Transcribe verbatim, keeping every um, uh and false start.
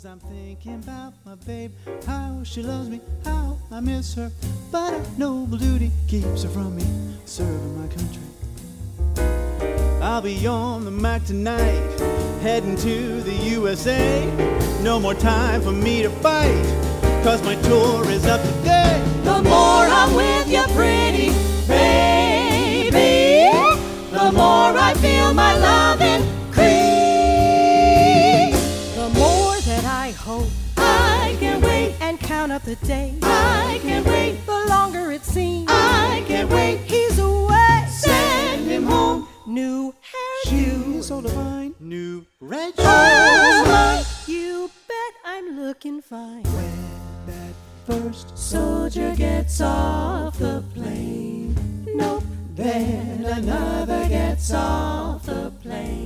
'cause I'm thinking about my babe, how she loves me, how I miss her, but a noble duty keeps her from me, serving my country. I'll be on the Mac tonight, heading to the U S A. No more time for me to fight, 'cause my tour is up today. The more I'm with you, pretty baby, the more I feel my love increase. The more that I hope I can wait and count up the days. I can wait. The longer it seems I can't wait. He's away. Send him home. New hairdo. She's so divine. New red shoes. Oh, you bet I'm looking fine. When that first soldier gets off the plane, nope, then another gets off the plane.